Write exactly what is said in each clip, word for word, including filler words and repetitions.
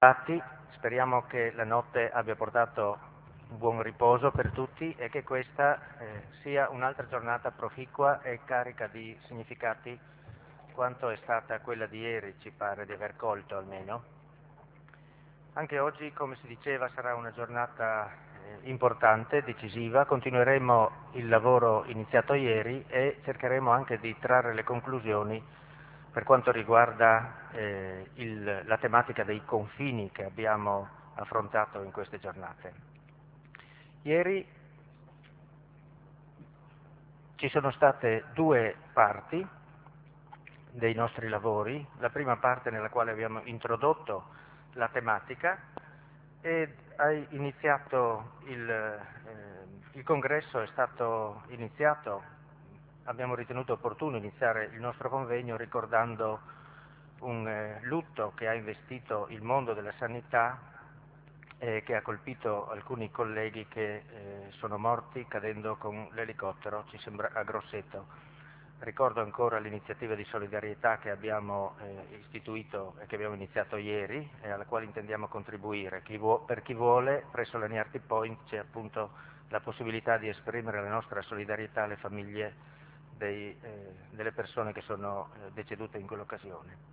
Infatti, speriamo che la notte abbia portato un buon riposo per tutti e che questa eh, sia un'altra giornata proficua e carica di significati quanto è stata quella di ieri, ci pare di aver colto almeno. Anche oggi, come si diceva, sarà una giornata eh, importante, decisiva. Continueremo il lavoro iniziato ieri e cercheremo anche di trarre le conclusioni per quanto riguarda eh, il, la tematica dei confini che abbiamo affrontato in queste giornate. Ieri ci sono state due parti dei nostri lavori, la prima parte nella quale abbiamo introdotto la tematica e hai iniziato il, eh, il congresso è stato iniziato, abbiamo ritenuto opportuno iniziare il nostro convegno ricordando un eh, lutto che ha investito il mondo della sanità e che ha colpito alcuni colleghi che eh, sono morti cadendo con l'elicottero, ci sembra, a Grosseto. Ricordo ancora l'iniziativa di solidarietà che abbiamo eh, istituito e che abbiamo iniziato ieri e alla quale intendiamo contribuire. Chi vuo, per chi vuole, presso la Niarty Point c'è appunto la possibilità di esprimere la nostra solidarietà alle famiglie dei, eh, delle persone che sono eh, decedute in quell'occasione.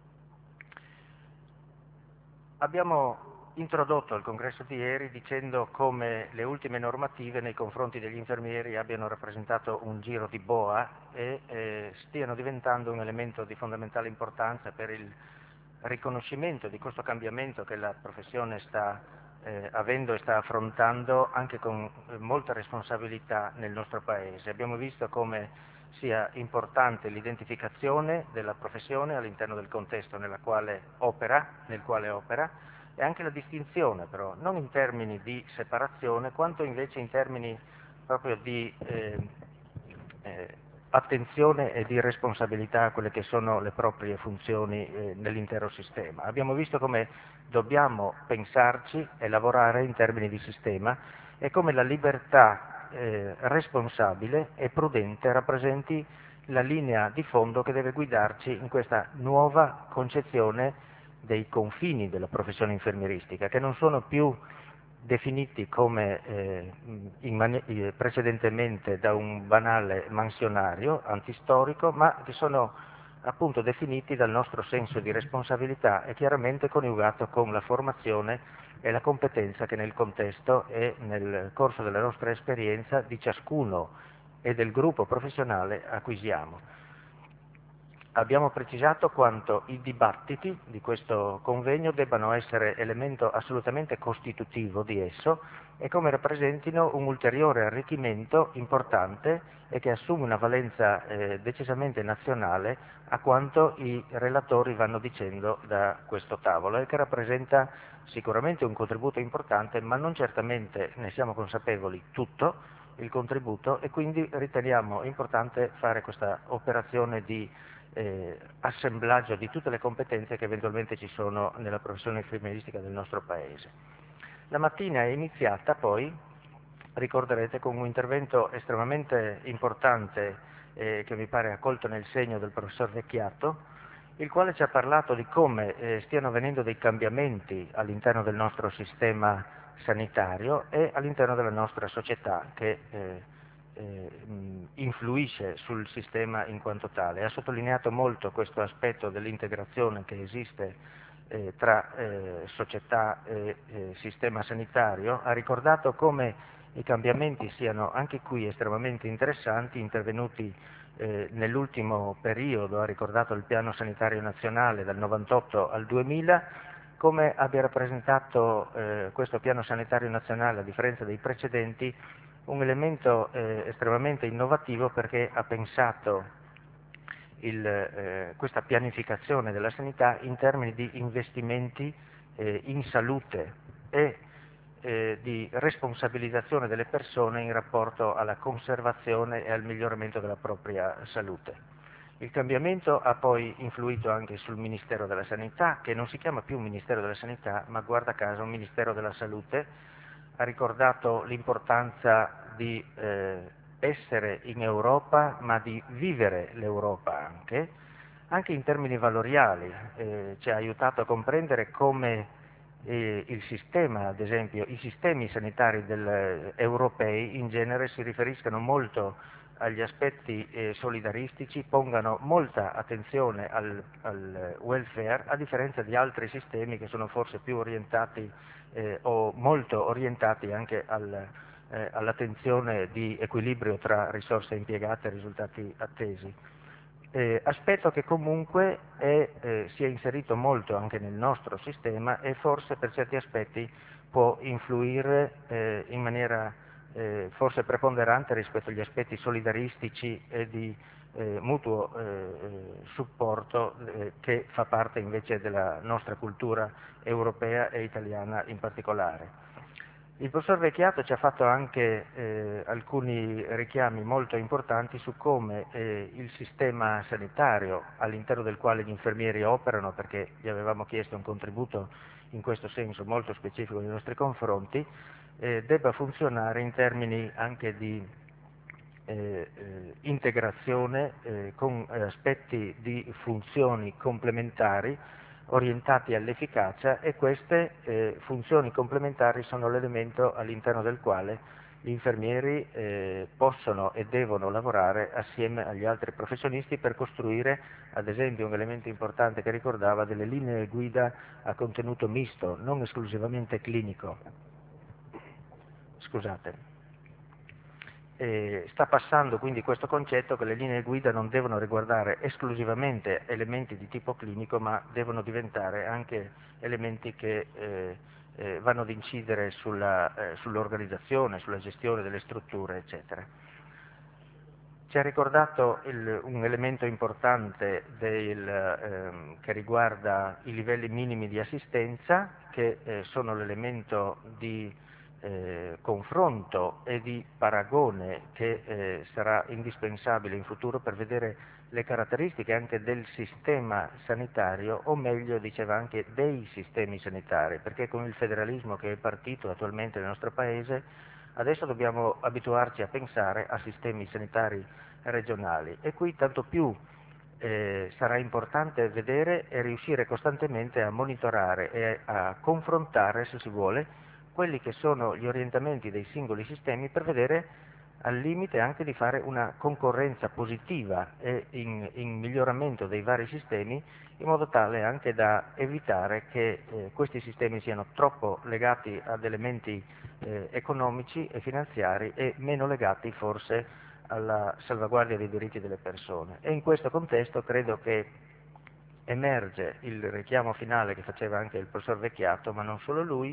Abbiamo introdotto il congresso di ieri dicendo come le ultime normative nei confronti degli infermieri abbiano rappresentato un giro di boa e eh, stiano diventando un elemento di fondamentale importanza per il riconoscimento di questo cambiamento che la professione sta eh, avendo e sta affrontando anche con eh, molta responsabilità nel nostro Paese. Abbiamo visto come sia importante l'identificazione della professione all'interno del contesto nella quale opera, nel quale opera, e anche la distinzione però, non in termini di separazione, quanto invece in termini proprio di eh, eh, attenzione e di responsabilità a quelle che sono le proprie funzioni eh, nell'intero sistema. Abbiamo visto come dobbiamo pensarci e lavorare in termini di sistema e come la libertà eh, responsabile e prudente rappresenti la linea di fondo che deve guidarci in questa nuova concezione dei confini della professione infermieristica, che non sono più definiti come eh, in eh, precedentemente da un banale mansionario antistorico, ma che sono appunto definiti dal nostro senso di responsabilità e chiaramente coniugato con la formazione e la competenza che nel contesto e nel corso della nostra esperienza di ciascuno e del gruppo professionale acquisiamo. Abbiamo precisato quanto i dibattiti di questo convegno debbano essere elemento assolutamente costitutivo di esso e come rappresentino un ulteriore arricchimento importante e che assume una valenza eh, decisamente nazionale a quanto i relatori vanno dicendo da questo tavolo e che rappresenta sicuramente un contributo importante, ma non certamente, ne siamo consapevoli, tutto il contributo e quindi riteniamo importante fare questa operazione di eh, assemblaggio di tutte le competenze che eventualmente ci sono nella professione infermieristica del nostro Paese. La mattina è iniziata poi, ricorderete, con un intervento estremamente importante eh, che mi pare ha colto nel segno del professor Vecchiato, il quale ci ha parlato di come eh, stiano avvenendo dei cambiamenti all'interno del nostro sistema sanitario e all'interno della nostra società che eh, eh, influisce sul sistema in quanto tale. Ha sottolineato molto questo aspetto dell'integrazione che esiste eh, tra eh, società e eh, sistema sanitario, ha ricordato come i cambiamenti siano anche qui estremamente interessanti, intervenuti eh, nell'ultimo periodo, ha ricordato il piano sanitario nazionale dal novantotto al duemila, come abbia rappresentato eh, questo piano sanitario nazionale, a differenza dei precedenti, un elemento eh, estremamente innovativo perché ha pensato il, eh, questa pianificazione della sanità in termini di investimenti eh, in salute e eh, di responsabilizzazione delle persone in rapporto alla conservazione e al miglioramento della propria salute. Il cambiamento ha poi influito anche sul Ministero della Sanità, che non si chiama più Ministero della Sanità, ma guarda caso un Ministero della Salute. Ha ricordato l'importanza di eh, essere in Europa, ma di vivere l'Europa anche, anche in termini valoriali. Eh, ci ha aiutato a comprendere come eh, il sistema, ad esempio, i sistemi sanitari del, europei in genere si riferiscano molto agli aspetti eh, solidaristici, pongano molta attenzione al, al welfare, a differenza di altri sistemi che sono forse più orientati eh, o molto orientati anche al, eh, all'attenzione di equilibrio tra risorse impiegate e risultati attesi. Eh, aspetto che comunque è, eh, si è inserito molto anche nel nostro sistema e forse per certi aspetti può influire eh, in maniera eh, forse preponderante rispetto agli aspetti solidaristici e di eh, mutuo eh, supporto eh, che fa parte invece della nostra cultura europea e italiana in particolare. Il professor Vecchiato ci ha fatto anche eh, alcuni richiami molto importanti su come eh, il sistema sanitario all'interno del quale gli infermieri operano, perché gli avevamo chiesto un contributo in questo senso molto specifico nei nostri confronti, eh, debba funzionare in termini anche di eh, eh, integrazione eh, con eh, aspetti di funzioni complementari orientati all'efficacia, e queste eh, funzioni complementari sono l'elemento all'interno del quale gli infermieri eh, possono e devono lavorare assieme agli altri professionisti per costruire, ad esempio, un elemento importante che ricordava, delle linee guida a contenuto misto, non esclusivamente clinico. Scusate. Eh, sta passando quindi questo concetto che le linee guida non devono riguardare esclusivamente elementi di tipo clinico, ma devono diventare anche elementi che eh, eh, vanno ad incidere sulla, eh, sull'organizzazione, sulla gestione delle strutture, eccetera. Ci ha ricordato il, un elemento importante del, ehm, che riguarda i livelli minimi di assistenza, che eh, sono l'elemento di eh, confronto e di paragone che eh, sarà indispensabile in futuro per vedere le caratteristiche anche del sistema sanitario, o meglio, diceva anche dei sistemi sanitari, perché con il federalismo che è partito attualmente nel nostro Paese, adesso dobbiamo abituarci a pensare a sistemi sanitari regionali, e qui tanto più eh, sarà importante vedere e riuscire costantemente a monitorare e a confrontare, se si vuole, quelli che sono gli orientamenti dei singoli sistemi, per vedere al limite anche di fare una concorrenza positiva e in, in miglioramento dei vari sistemi, in modo tale anche da evitare che eh, questi sistemi siano troppo legati ad elementi eh, economici e finanziari e meno legati forse alla salvaguardia dei diritti delle persone. E in questo contesto credo che emerge il richiamo finale che faceva anche il professor Vecchiato, ma non solo lui,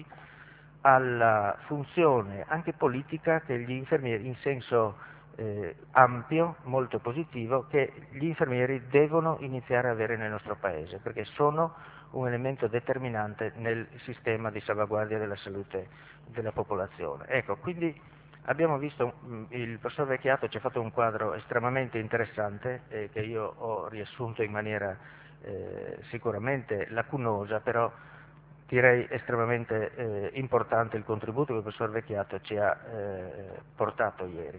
alla funzione anche politica che gli infermieri, in senso eh, ampio, molto positivo, che gli infermieri devono iniziare a avere nel nostro Paese, perché sono un elemento determinante nel sistema di salvaguardia della salute della popolazione. Ecco, quindi abbiamo visto, mh, il professor Vecchiato ci ha fatto un quadro estremamente interessante eh, che io ho riassunto in maniera eh, sicuramente lacunosa, però direi estremamente eh, importante il contributo che il professor Vecchiato ci ha eh, portato ieri.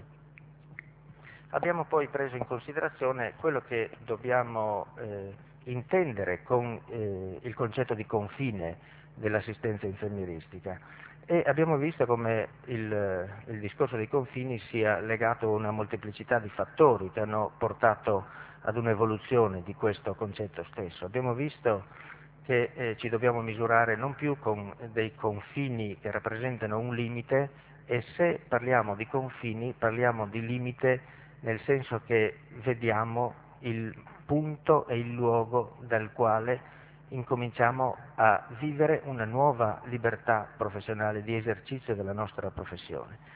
Abbiamo poi preso in considerazione quello che dobbiamo eh, intendere con eh, il concetto di confine dell'assistenza infermieristica, e abbiamo visto come il, il discorso dei confini sia legato a una molteplicità di fattori che hanno portato ad un'evoluzione di questo concetto stesso. Abbiamo visto che eh, ci dobbiamo misurare non più con dei confini che rappresentano un limite, e se parliamo di confini parliamo di limite nel senso che vediamo il punto e il luogo dal quale incominciamo a vivere una nuova libertà professionale di esercizio della nostra professione.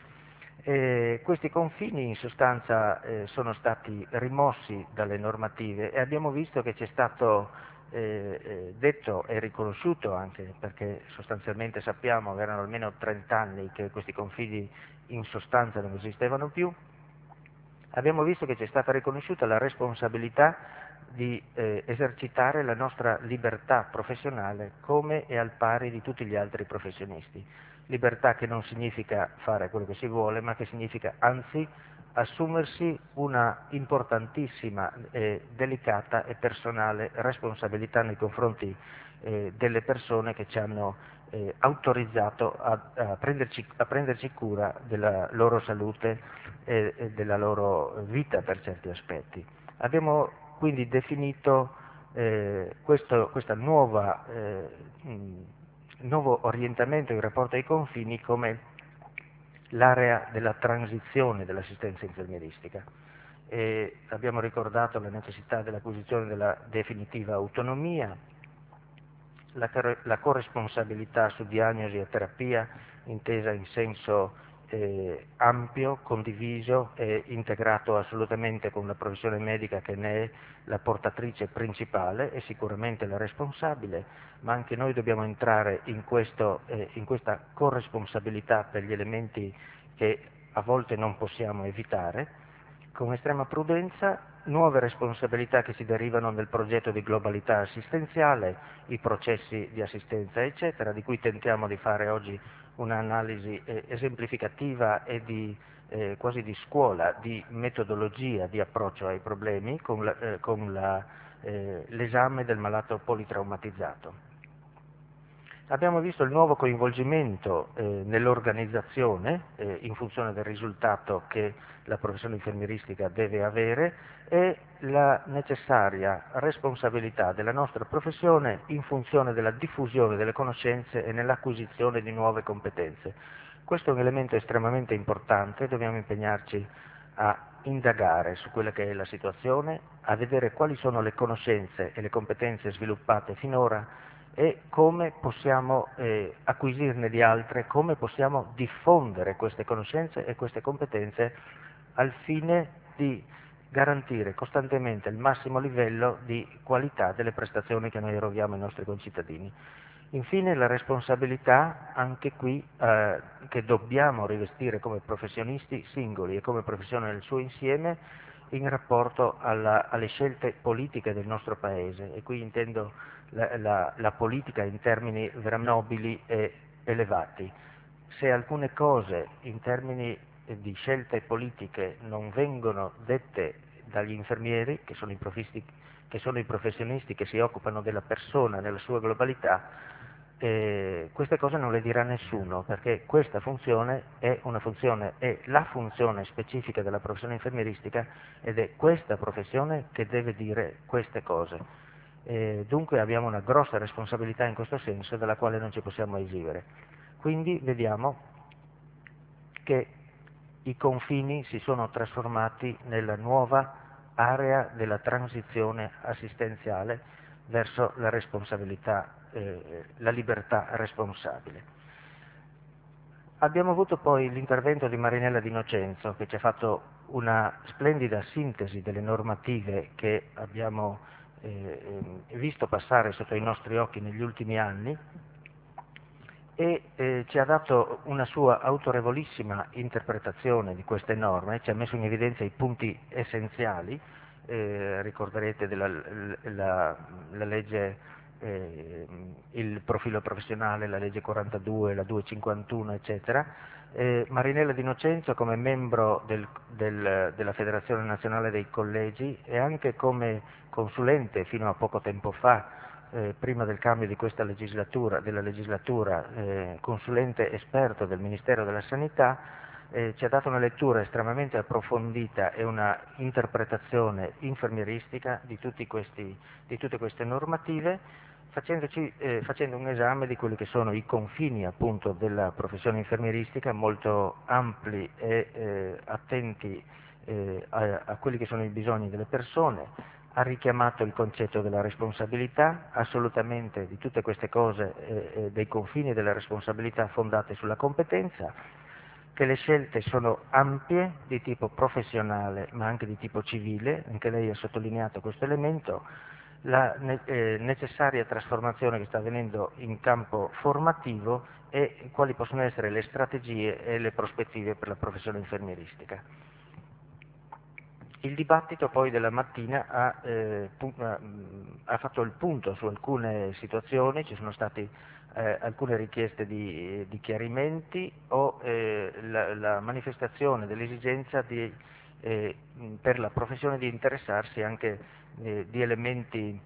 E questi confini in sostanza eh, sono stati rimossi dalle normative, e abbiamo visto che c'è stato eh, eh, detto e riconosciuto anche, perché sostanzialmente sappiamo che erano almeno trenta anni che questi confini in sostanza non esistevano più. Abbiamo visto che c'è stata riconosciuta la responsabilità di eh, esercitare la nostra libertà professionale come e al pari di tutti gli altri professionisti. Libertà che non significa fare quello che si vuole, ma che significa anzi assumersi una importantissima, eh, delicata e personale responsabilità nei confronti eh, delle persone che ci hanno eh, autorizzato a, a, prenderci, a prenderci cura della loro salute e, e della loro vita per certi aspetti. Abbiamo quindi definito eh, questo questa nuova, eh, mh, nuovo orientamento in rapporto ai confini come l'area della transizione dell'assistenza infermieristica. E abbiamo ricordato la necessità dell'acquisizione della definitiva autonomia, la, la corresponsabilità su diagnosi e terapia intesa in senso eh, ampio, condiviso e integrato assolutamente con la professione medica che ne è la portatrice principale e sicuramente la responsabile, ma anche noi dobbiamo entrare in, questo, eh, in questa corresponsabilità per gli elementi che a volte non possiamo evitare, con estrema prudenza, nuove responsabilità che si derivano dal progetto di globalità assistenziale, i processi di assistenza, eccetera, di cui tentiamo di fare oggi un'analisi eh, esemplificativa e di, eh, quasi di scuola, di metodologia, di approccio ai problemi con la, eh, con la, eh, l'esame del malato politraumatizzato. Abbiamo visto il nuovo coinvolgimento eh, nell'organizzazione eh, in funzione del risultato che la professione infermieristica deve avere e la necessaria responsabilità della nostra professione in funzione della diffusione delle conoscenze e nell'acquisizione di nuove competenze. Questo è un elemento estremamente importante, dobbiamo impegnarci a indagare su quella che è la situazione, a vedere quali sono le conoscenze e le competenze sviluppate finora e come possiamo eh, acquisirne di altre, come possiamo diffondere queste conoscenze e queste competenze al fine di garantire costantemente il massimo livello di qualità delle prestazioni che noi eroghiamo ai nostri concittadini. Infine la responsabilità, anche qui, eh, che dobbiamo rivestire come professionisti singoli e come professione nel suo insieme in rapporto alla, alle scelte politiche del nostro Paese, e qui intendo la, la, la politica in termini veramente nobili e elevati. Se alcune cose in termini di scelte politiche non vengono dette dagli infermieri, che sono i, che sono i professionisti che si occupano della persona nella sua globalità, eh, queste cose non le dirà nessuno, perché questa funzione è una funzione, è la funzione specifica della professione infermieristica ed è questa professione che deve dire queste cose. Eh, dunque abbiamo una grossa responsabilità in questo senso dalla quale non ci possiamo esimere. Quindi vediamo che i confini si sono trasformati nella nuova area della transizione assistenziale verso la responsabilità, eh, la libertà responsabile. Abbiamo avuto poi l'intervento di Marinella Di Nocenzo, che ci ha fatto una splendida sintesi delle normative che abbiamo eh, visto passare sotto i nostri occhi negli ultimi anni e eh, ci ha dato una sua autorevolissima interpretazione di queste norme, ci ha messo in evidenza i punti essenziali, eh, ricorderete della la, la legge, eh, il profilo professionale, la legge quarantadue, la duecentocinquantuno, eccetera. Eh, Marinella Di Nocenzo come membro del, del, della Federazione Nazionale dei Collegi e anche come consulente fino a poco tempo fa, eh, prima del cambio di questa legislatura, della legislatura, eh, consulente esperto del Ministero della Sanità, eh, ci ha dato una lettura estremamente approfondita e una interpretazione infermieristica di, tutti questi, di tutte queste normative, facendoci, eh, facendo un esame di quelli che sono i confini appunto della professione infermieristica, molto ampli e eh, attenti eh, a, a quelli che sono i bisogni delle persone. Ha richiamato il concetto della responsabilità, assolutamente di tutte queste cose, eh, eh, dei confini della responsabilità fondate sulla competenza, che le scelte sono ampie di tipo professionale ma anche di tipo civile, anche lei ha sottolineato questo elemento, la ne eh, necessaria trasformazione che sta avvenendo in campo formativo e quali possono essere le strategie e le prospettive per la professione infermieristica. Il dibattito poi della mattina ha, eh, ha fatto il punto su alcune situazioni, ci sono state eh, alcune richieste di, di chiarimenti o eh, la, la manifestazione dell'esigenza eh, per la professione di interessarsi anche eh, di elementi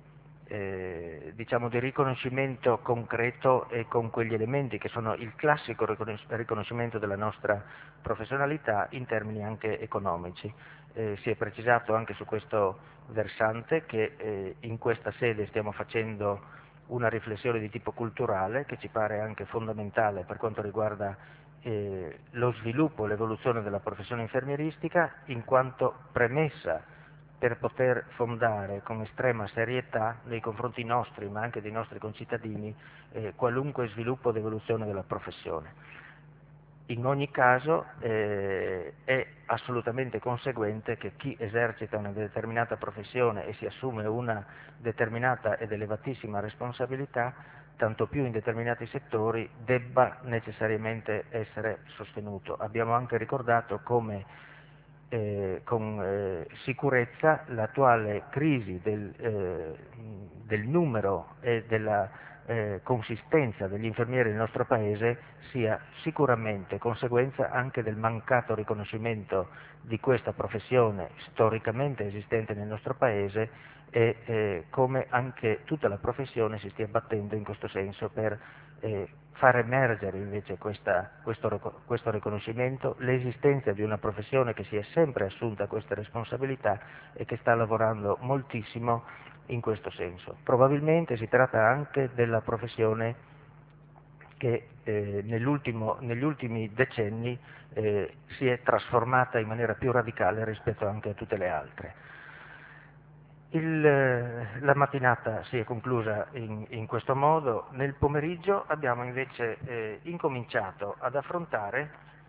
eh, diciamo di riconoscimento concreto e con quegli elementi che sono il classico riconos- riconoscimento della nostra professionalità in termini anche economici. Eh, si è precisato anche su questo versante che eh, in questa sede stiamo facendo una riflessione di tipo culturale che ci pare anche fondamentale per quanto riguarda eh, lo sviluppo, l'evoluzione della professione infermieristica, in quanto premessa per poter fondare con estrema serietà nei confronti nostri, ma anche dei nostri concittadini, eh, qualunque sviluppo ed evoluzione della professione. In ogni caso eh, è assolutamente conseguente che chi esercita una determinata professione e si assume una determinata ed elevatissima responsabilità, tanto più in determinati settori, debba necessariamente essere sostenuto. Abbiamo anche ricordato come eh, con eh, sicurezza l'attuale crisi del, eh, del numero e della eh, consistenza degli infermieri nel nostro Paese sia sicuramente conseguenza anche del mancato riconoscimento di questa professione storicamente esistente nel nostro Paese e eh, come anche tutta la professione si stia battendo in questo senso per eh, far emergere invece questa, questo, questo riconoscimento, l'esistenza di una professione che si è sempre assunta queste responsabilità e che sta lavorando moltissimo in questo senso. Probabilmente si tratta anche della professione che eh, negli ultimi decenni eh, si è trasformata in maniera più radicale rispetto anche a tutte le altre. Il, la mattinata si è conclusa in, in questo modo, nel pomeriggio abbiamo invece eh, incominciato ad affrontare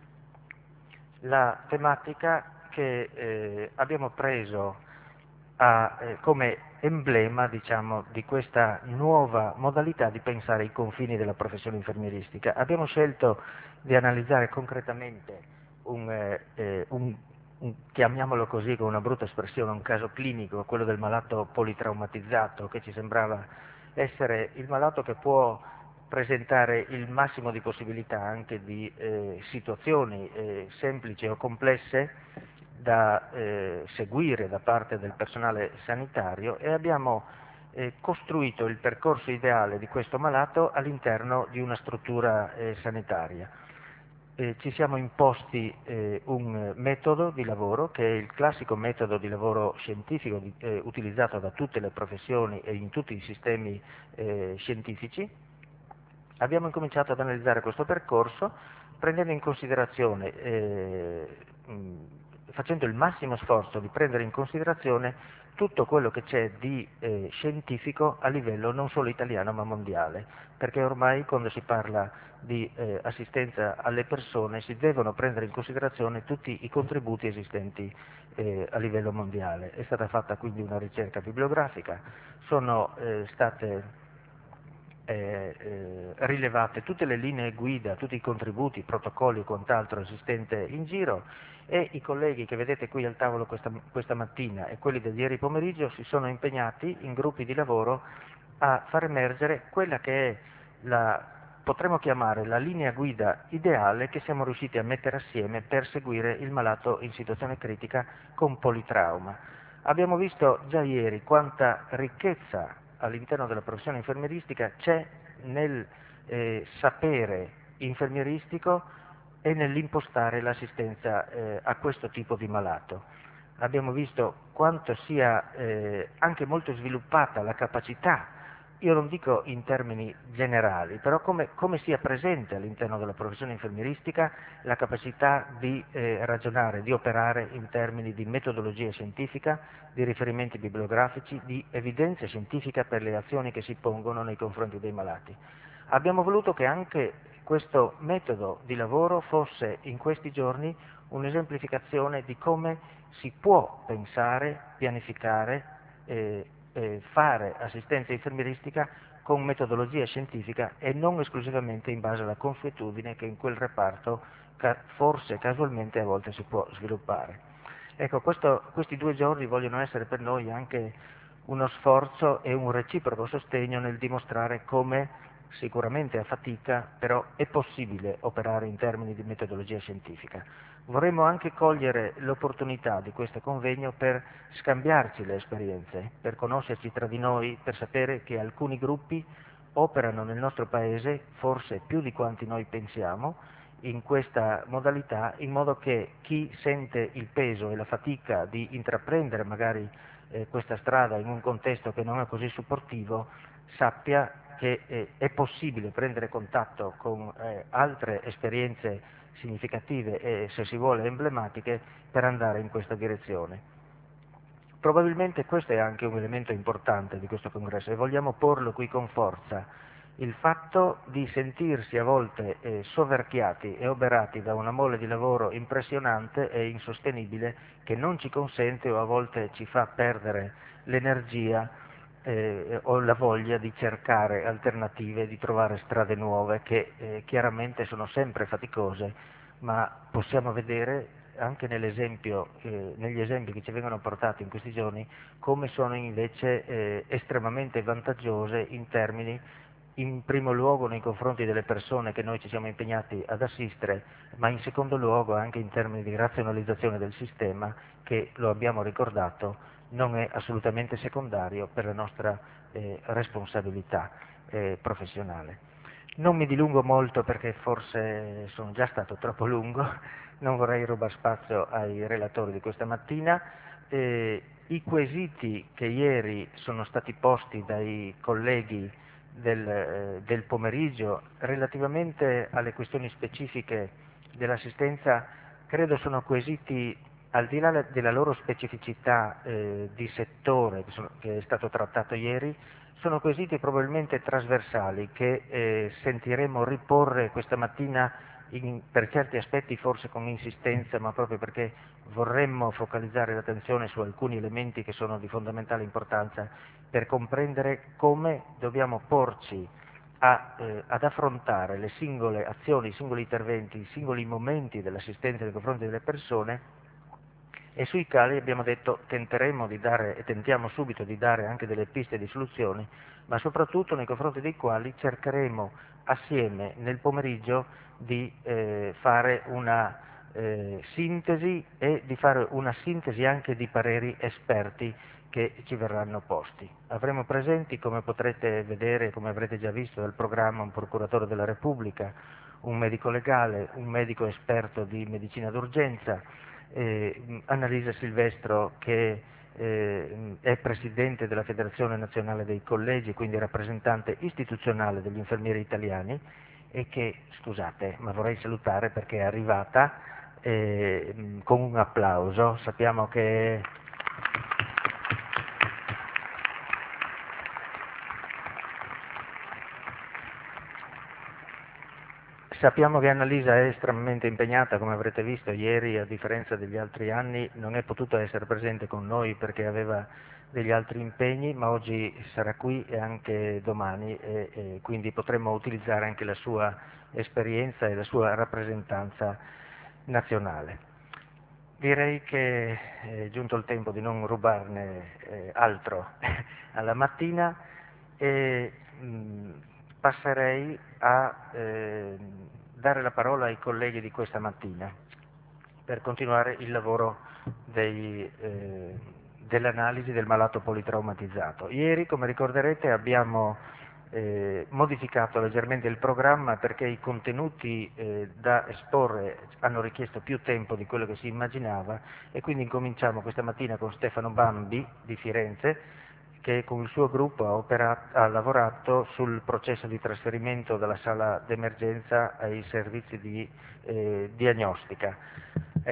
la tematica che eh, abbiamo preso a, eh, come emblema, diciamo, di questa nuova modalità di pensare ai confini della professione infermieristica. Abbiamo scelto di analizzare concretamente un, eh, eh, un, un, chiamiamolo così con una brutta espressione, un caso clinico, quello del malato politraumatizzato, che ci sembrava essere il malato che può presentare il massimo di possibilità anche di eh, situazioni eh, semplici o complesse da eh, seguire da parte del personale sanitario e abbiamo eh, costruito il percorso ideale di questo malato all'interno di una struttura eh, sanitaria. Eh, ci siamo imposti eh, un metodo di lavoro che è il classico metodo di lavoro scientifico di, eh, utilizzato da tutte le professioni e in tutti i sistemi eh, scientifici. Abbiamo incominciato ad analizzare questo percorso prendendo in considerazione, eh, mh, facendo il massimo sforzo di prendere in considerazione tutto quello che c'è di eh, scientifico a livello non solo italiano ma mondiale, perché ormai quando si parla di eh, assistenza alle persone si devono prendere in considerazione tutti i contributi esistenti eh, a livello mondiale. È stata fatta quindi una ricerca bibliografica, sono eh, state eh, eh, rilevate tutte le linee guida, tutti i contributi, i protocolli e quant'altro esistente in giro e i colleghi che vedete qui al tavolo questa, questa mattina e quelli di ieri pomeriggio si sono impegnati in gruppi di lavoro a far emergere quella che è la, potremmo chiamare la linea guida ideale che siamo riusciti a mettere assieme per seguire il malato in situazione critica con politrauma. Abbiamo visto già ieri quanta ricchezza all'interno della professione infermieristica c'è nel eh, sapere infermieristico e nell'impostare l'assistenza eh, a questo tipo di malato. Abbiamo visto quanto sia eh, anche molto sviluppata la capacità, io non dico in termini generali, però come, come sia presente all'interno della professione infermieristica la capacità di eh, ragionare, di operare in termini di metodologia scientifica, di riferimenti bibliografici, di evidenza scientifica per le azioni che si pongono nei confronti dei malati. Abbiamo voluto che anche questo metodo di lavoro fosse in questi giorni un'esemplificazione di come si può pensare, pianificare, eh, eh, fare assistenza infermieristica con metodologia scientifica e non esclusivamente in base alla consuetudine che in quel reparto ca forse casualmente a volte si può sviluppare. Ecco, questo, questi due giorni vogliono essere per noi anche uno sforzo e un reciproco sostegno nel dimostrare come sicuramente a fatica, però è possibile operare in termini di metodologia scientifica. Vorremmo anche cogliere l'opportunità di questo convegno per scambiarci le esperienze, per conoscerci tra di noi, per sapere che alcuni gruppi operano nel nostro Paese, forse più di quanti noi pensiamo, in questa modalità, in modo che chi sente il peso e la fatica di intraprendere magari eh, questa strada in un contesto che non è così supportivo, sappia che eh, è possibile prendere contatto con eh, altre esperienze significative e, se si vuole, emblematiche per andare in questa direzione. Probabilmente questo è anche un elemento importante di questo congresso e vogliamo porlo qui con forza. Il fatto di sentirsi a volte eh, soverchiati e oberati da una mole di lavoro impressionante e insostenibile che non ci consente o a volte ci fa perdere l'energia eh, o la voglia di cercare alternative, di trovare strade nuove che eh, chiaramente sono sempre faticose, ma possiamo vedere anche nell'esempio, eh, negli esempi che ci vengono portati in questi giorni, come sono invece eh, estremamente vantaggiose in termini, in primo luogo nei confronti delle persone che noi ci siamo impegnati ad assistere, ma in secondo luogo anche in termini di razionalizzazione del sistema che, lo abbiamo ricordato, non è assolutamente secondario per la nostra eh, responsabilità eh, professionale. Non mi dilungo molto perché forse sono già stato troppo lungo, non vorrei rubare spazio ai relatori di questa mattina. Eh, I quesiti che ieri sono stati posti dai colleghi del, eh, del pomeriggio relativamente alle questioni specifiche dell'assistenza credo sono quesiti, al di là della loro specificità eh, di settore che, sono, che è stato trattato ieri, sono quesiti probabilmente trasversali che eh, sentiremo riporre questa mattina in, per certi aspetti forse con insistenza, ma proprio perché vorremmo focalizzare l'attenzione su alcuni elementi che sono di fondamentale importanza per comprendere come dobbiamo porci a, eh, ad affrontare le singole azioni, i singoli interventi, i singoli momenti dell'assistenza nei confronti delle persone e sui quali abbiamo detto tenteremo di dare e tentiamo subito di dare anche delle piste di soluzioni, ma soprattutto nei confronti dei quali cercheremo assieme nel pomeriggio di eh, fare una eh, sintesi e di fare una sintesi anche di pareri esperti che ci verranno posti. Avremo presenti, come potrete vedere, come avrete già visto dal programma, un procuratore della Repubblica, un medico legale, un medico esperto di medicina d'urgenza, eh, Annalisa Silvestro che eh, è presidente della Federazione Nazionale dei Collegi, quindi rappresentante istituzionale degli infermieri italiani e che, scusate, ma vorrei salutare perché è arrivata eh, con un applauso. Sappiamo che Sappiamo che Annalisa è estremamente impegnata, come avrete visto ieri, a differenza degli altri anni, non è potuta essere presente con noi perché aveva degli altri impegni, ma oggi sarà qui e anche domani e, e quindi potremo utilizzare anche la sua esperienza e la sua rappresentanza nazionale. Direi che è giunto il tempo di non rubarne eh, altro alla mattina e mh, passerei a eh, dare la parola ai colleghi di questa mattina per continuare il lavoro dei, eh, dell'analisi del malato politraumatizzato. Ieri, come ricorderete, abbiamo eh, modificato leggermente il programma perché i contenuti eh, da esporre hanno richiesto più tempo di quello che si immaginava e quindi incominciamo questa mattina con Stefano Bambi di Firenze che con il suo gruppo ha, operato, ha lavorato sul processo di trasferimento dalla sala d'emergenza ai servizi di eh, diagnostica.